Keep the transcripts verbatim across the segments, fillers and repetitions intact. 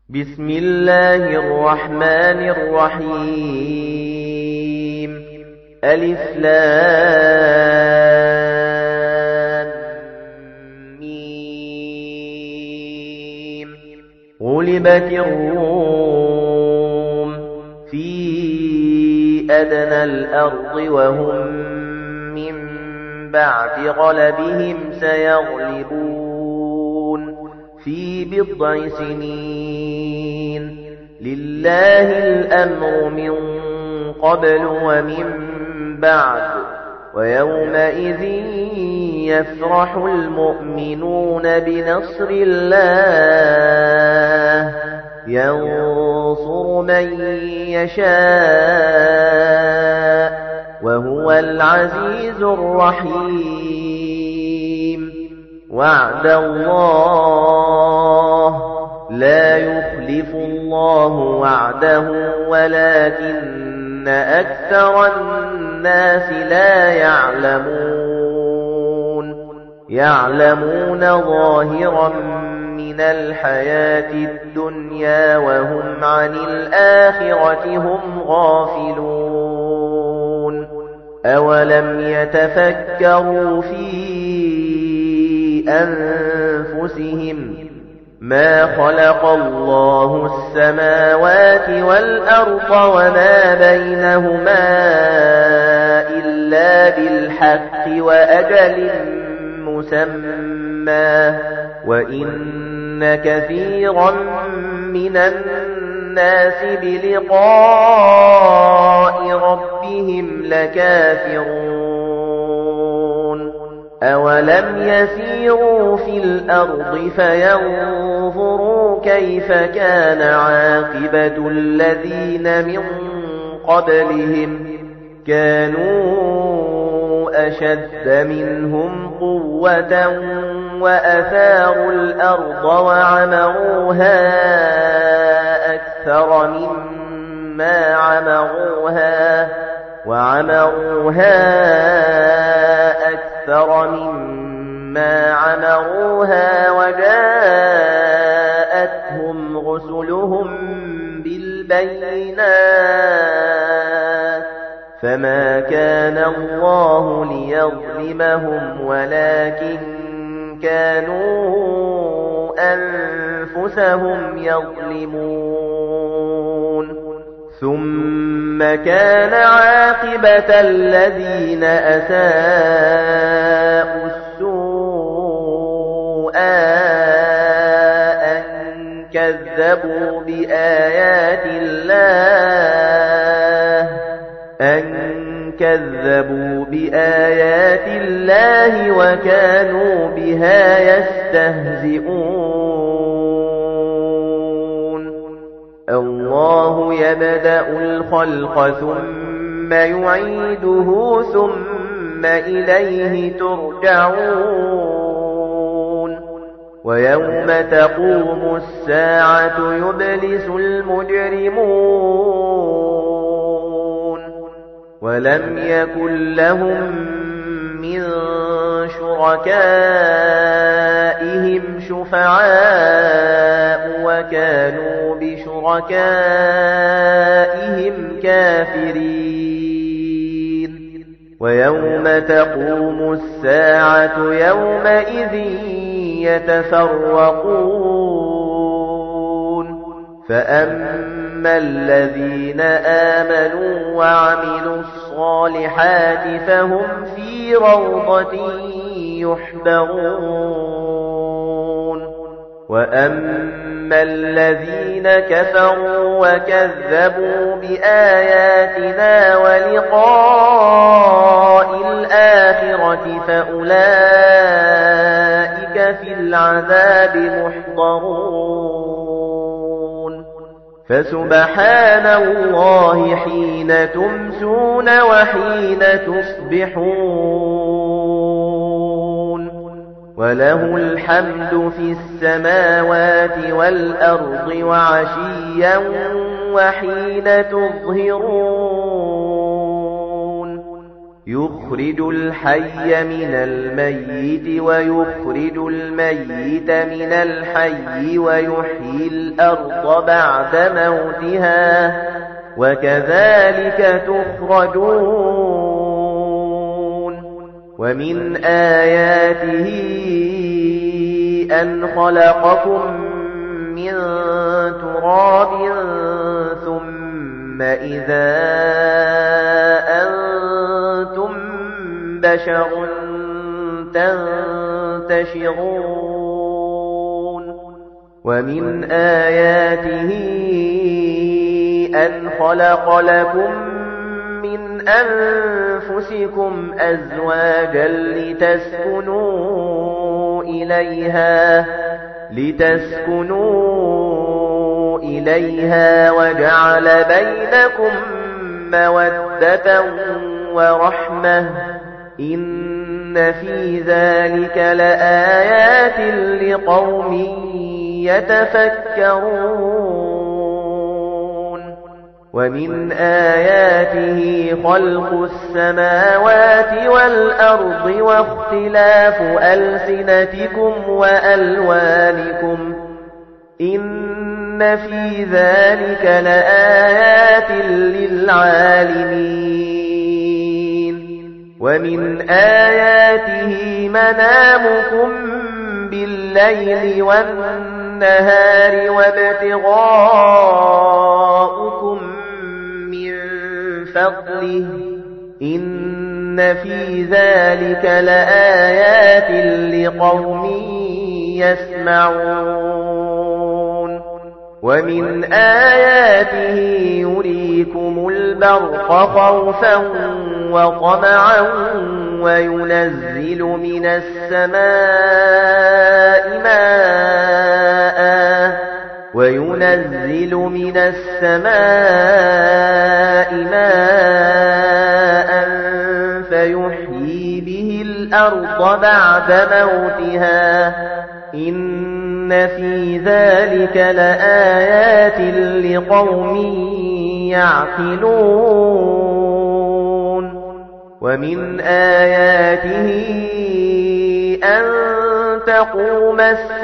بسم الله الرحمن الرحيم ألف لام ميم غلبت الروم في أدنى الأرض وهم من بعد غلبهم سيغلبون في بضع سنين لله الأمر من قبل ومن بعد ويومئذ يفرح المؤمنون بنصر الله ينصر من يشاء وهو العزيز الرحيم وعد الله لا يخلف الله وعده ولكن أكثر الناس لا يعلمون يعلمون ظاهرا من الحياة الدنيا وهم عن الآخرة هم غافلون أولم يتفكروا في أنفسهم ما خلق الله السماوات والأرض وما بينهما إلا بالحق وأجل مسمى وإن كثيرا من الناس بلقاء ربهم لكافرون أولم يسيروا في الأرض فينظروا كيف كان عاقبة الذين من قبلهم كانوا أشد منهم قوة وأثاروا الأرض وعمروها أكثر مما عمروها وعمروها أكثر مما عمروها وجاءتهم رسلهم بالبينات فما كان الله ليظلمهم ولكن كانوا أنفسهم يظلمون ثم كان عاقبة الذين أساءوا السوء أن كذبوا بآيات الله أن كذبوا بآيات الله وكانوا بها يستهزئون الله يبدأ الخلق ثم يعيده ثم إليه ترجعون ويوم تقوم الساعة يبلس المجرمون ولم يكن لهم من شركائهم شفعاء وكانوا بشركائهم كافرين ويوم تقوم الساعة يومئذ يتفرقون فأما الذين آمنوا وعملوا الصالحات فهم في روضة يحبرون وأما الذين كفروا وكذبوا بآياتنا ولقاء الآخرة فأولئك في العذاب محضرون فسبحان الله حين تمسون وحين تصبحون وله الحمد في السماوات والأرض وعشيا وحين تظهرون يخرج الحي من الميت ويخرج الميت من الحي ويحيي الأرض بعد موتها وكذلك تخرجون ومن آياته أن خلقكم من تراب ثم إذا أنتم بشر تنتشرون ومن آياته أن خلق لكم من أنفسكم أزواجا لتسكنوا إليها لتسكنوا إليها وجعل بينكم مودة ورحمة إن في ذلك لآيات لقوم يتفكرون ومن آياته خلق السماوات والأرض واختلاف ألسنتكم وألوانكم إن في ذلك لآيات للعالمين ومن آياته منامكم بالليل والنهار وابتغاؤكم من فضله إن في ذلك لآيات لقوم يسمعون ومن آياته يريكم البرق خوفا وطمعا وينزل من السماء ماء وينزل من السماء ماء فيحيي به الأرض بعد موتها إن في ذلك لآيات لقوم يعقلون ومن آياته أن تقوم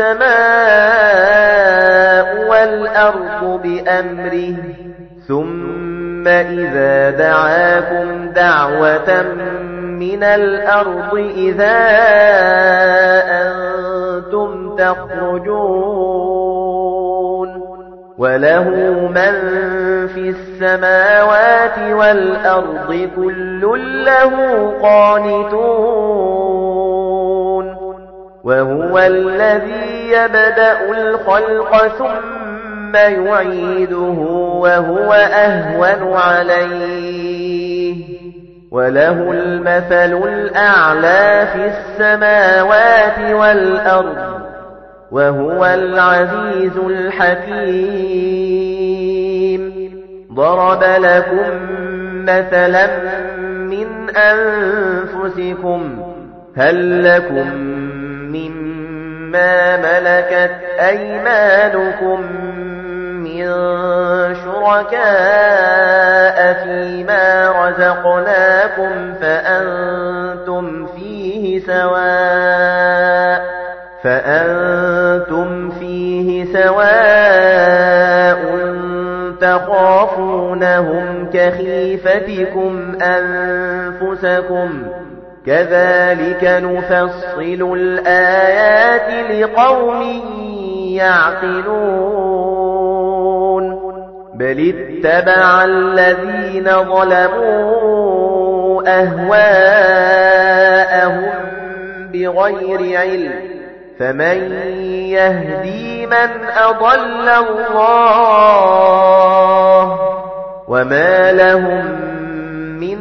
السماء والأرض بأمره ثم إذا دعاكم دعوة من الأرض إذا أنتم تخرجون وله من في السماوات والأرض كل له قانتون وهو الذي يبدأ الخلق ثم يعيده وهو أهون عليه وله المثل الأعلى في السماوات والأرض وهو العزيز الحكيم ضرب لكم مثلا من أنفسكم هل لكم مما ملكت أيمانكم من شركاء فيما رزقناكم فأنتم فيه سواء فأنتم فيه سواء تخافونهم كخيفتكم أنفسكم كذلك نفصل الآيات لقوم يعقلون بل اتبع الذين ظلموا أهواءهم بغير علم فمن يهدي من أضل الله وما لهم من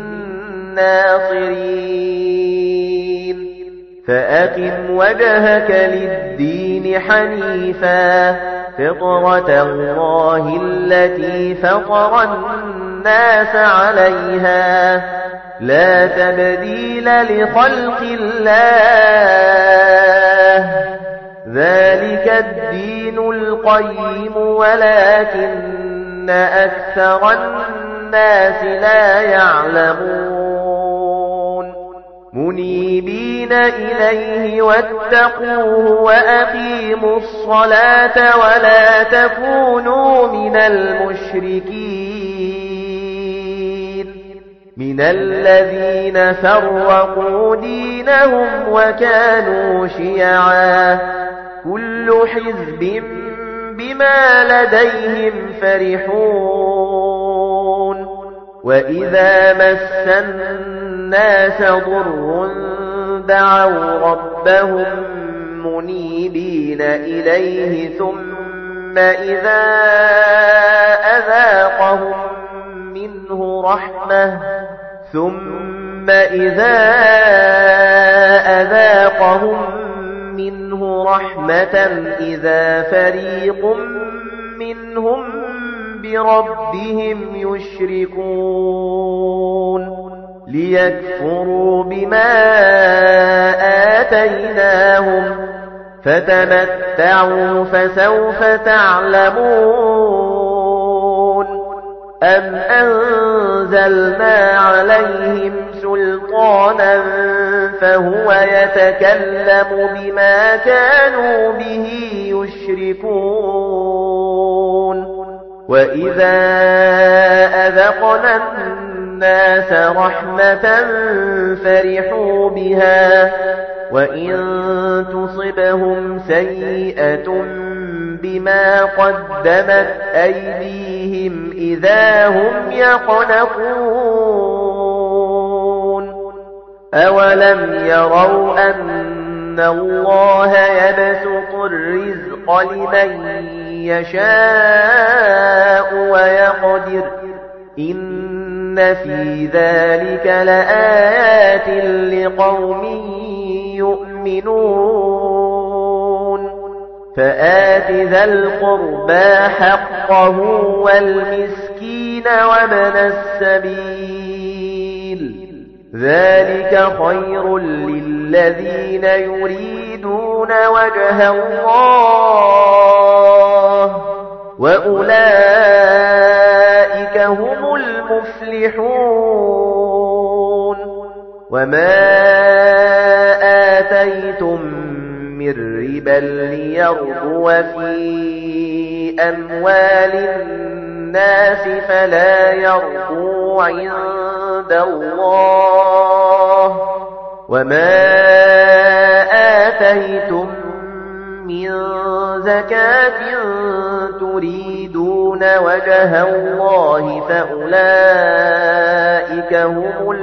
ناصرين فأقم وجهك للدين حنيفا فطرة الله التي فطر الناس عليها لا تبديل لخلق الله ذلك الدين القيم ولكن أكثر الناس لا يعلمون منيبين إليه واتقوه وأقيموا الصلاة ولا تكونوا من المشركين من الذين فرقوا دينهم وكانوا شيعا كل حزب بما لديهم فرحون وإذا مس الناس ضر دعوا ربهم منيبين إليه ثم إذا أذاقهم منه رحمة ثم إذا أذاقهم منه رحمة إذا فريق منهم بربهم يشركون ليكفروا بما آتيناهم فتمتعوا فسوف تعلمون أم أنزلنا عليهم سلطانا فهو يتكلم بما كانوا به يشركون وإذا أذقنا الناس رحمة فرحوا بها وإن تصبهم سيئة بما قدمت أيديهم إذا هم يقنطون أولم يروا أن الله يبسط الرزق لمن يشاء ويقدر إن في ذلك لآيات لقوم يؤمنون فآت ذا القربى حقه والمسكين وابن السبيل ذلك خير للذين يريدون وجه الله وأولئك هم المفلحون وما آتيتم من ربا ليربو في أموال الناس فلا يربو عند الله وما آتيتم من زكاة تريدون وجه الله فأولئك هم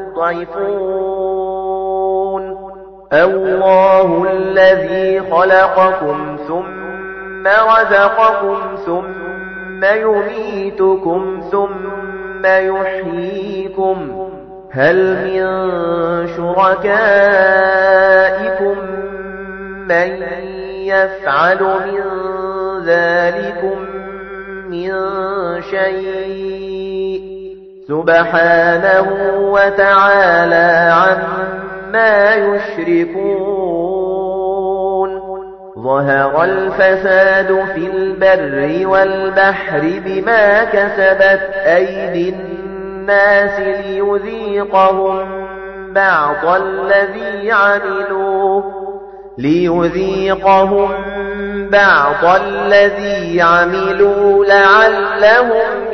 المضعفون الله الذي خلقكم ثم رزقكم ثم يميتكم ثم يحييكم هل من شركائكم من يفعل من ذلكم من شيء سبحانه وتعالى عما يشركون ظهر الفساد في البر والبحر بما كسبت أيدي الناس ليذيقهم بعض الذي عملوا ليذيقهم بعض الذي عملوا لعلهم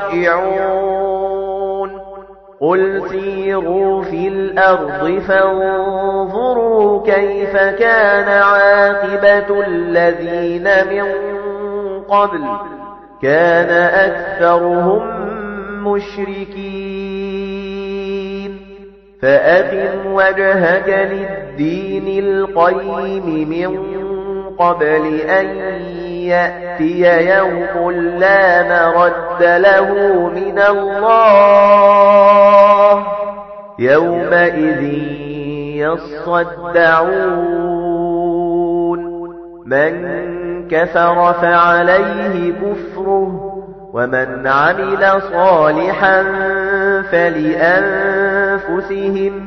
يرجعون قل سيروا في الأرض فانظروا كيف كان عاقبة الذين من قبل كان أكثرهم مشركين فأقم وجهك للدين القيم من قبل أن يأتي يوم لا مرد له من الله يومئذ يصدعون من كفر فعليه كفره ومن عمل صالحا فلأنفسهم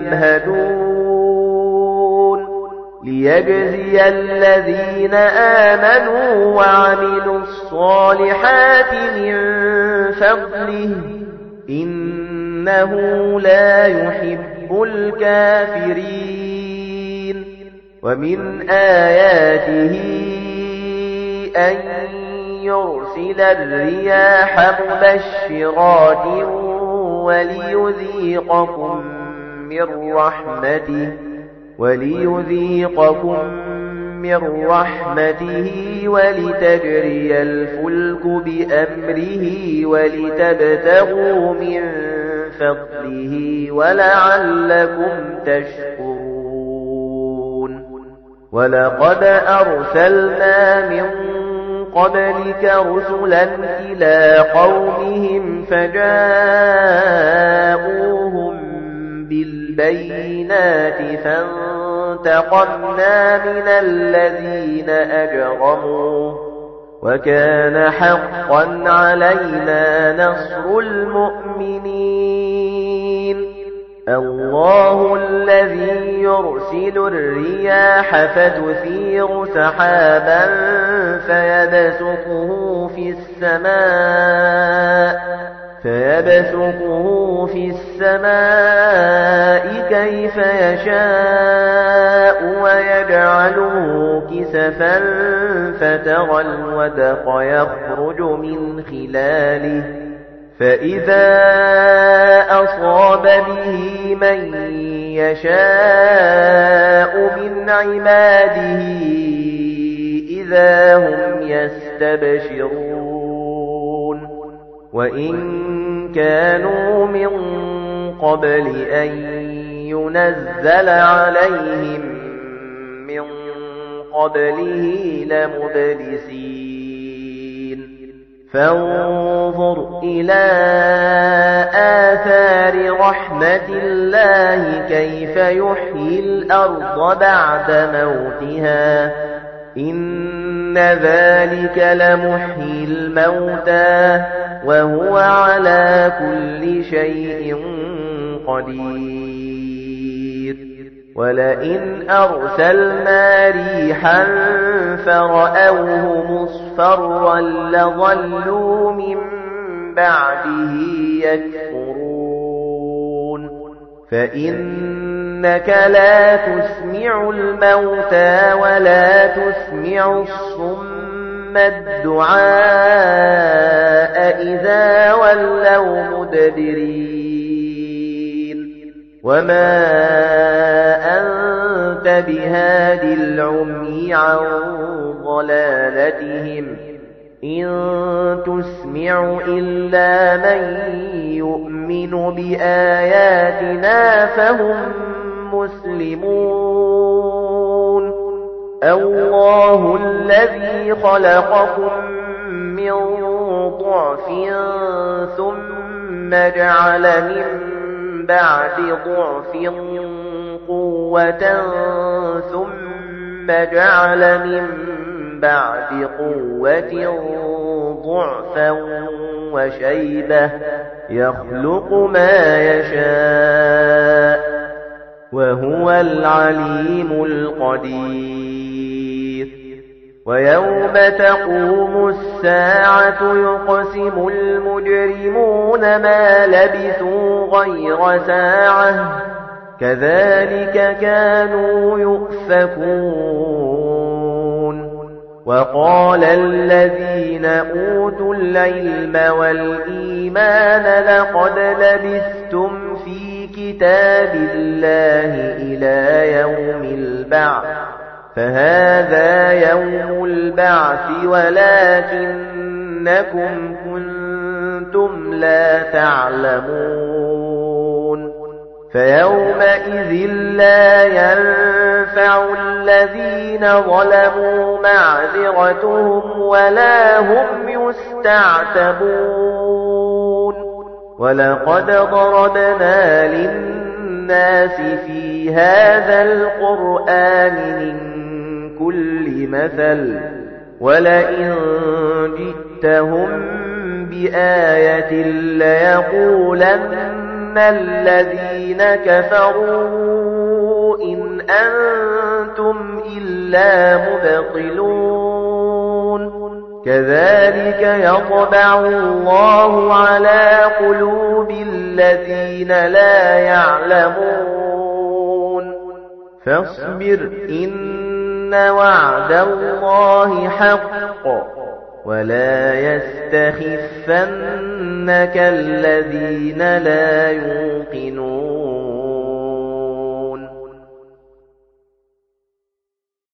يمهدون ليجزي الذين آمنوا وعملوا الصالحات من فضله إنه لا يحب يحب الكافرين ومن آياته أن يرسل الرياح مبشرات وليذيقكم من رحمته وليذيقكم من رحمته ولتجري الفلك بأمره ولتبتغوا من فضله ولعلكم تشكرون ولقد أرسلنا من قبلك رسلا إلى قومهم فجاءوهم بالبينات فانتقمنا من الذين أجرموا وكان حقا علينا نصر المؤمنين الله الذي يرسل الرياح فتثير سحابا فيبسطه في السماء فيبسطه في السماء كيف يشاء ويجعله كسفا فترى الودق يخرج من خلاله فإذا أصاب به من يشاء من عباده إذا هم يستبشرون وإن كانوا من قبل أن ينزل عليهم من قبله لمبلسين فانظر إلى آثار رحمة الله كيف يحيي الأرض بعد موتها إن ذلك لمحيي الموتى وهو على كل شيء قدير ولئن أرسلنا ريحا فرأوه مصفرا لظلوا من بعده يكفرون فإنك لا تسمع الموتى ولا تسمع الصم الدعاء إذا ولوا مدبرين وما أنت بهاد العمي عن ضلالتهم إن تسمع إلا من يؤمن بآياتنا فهم مسلمون الله الذي خلقكم من ضعف ثم جعل من بعد ضعف قوة ثم جعل من بعد قوة ضعفا وشيبة يخلق ما يشاء وهو العليم القدير ويوم تقوم الساعة يقسم المجرمون ما لبثوا غير ساعة كذلك كانوا يؤفكون وقال الذين أوتوا العلم والإيمان لقد لبثتم في كتاب الله إلى يوم البعث فهذا يوم البعث ولكنكم كنتم لا تعلمون فيومئذ لا ينفع الذين ظلموا معذرتهم ولا هم يستعتبون ولقد ضربنا للناس في هذا القرآن من كل مثل ولئن جئتهم بآية ليقولن الذين كفروا إن أنتم إلا مبطلون كذلك يطبع الله على قلوب الذين لا يعلمون فاصبر إن وعد الله حق ولا يستخفنك الذين لا يوقنون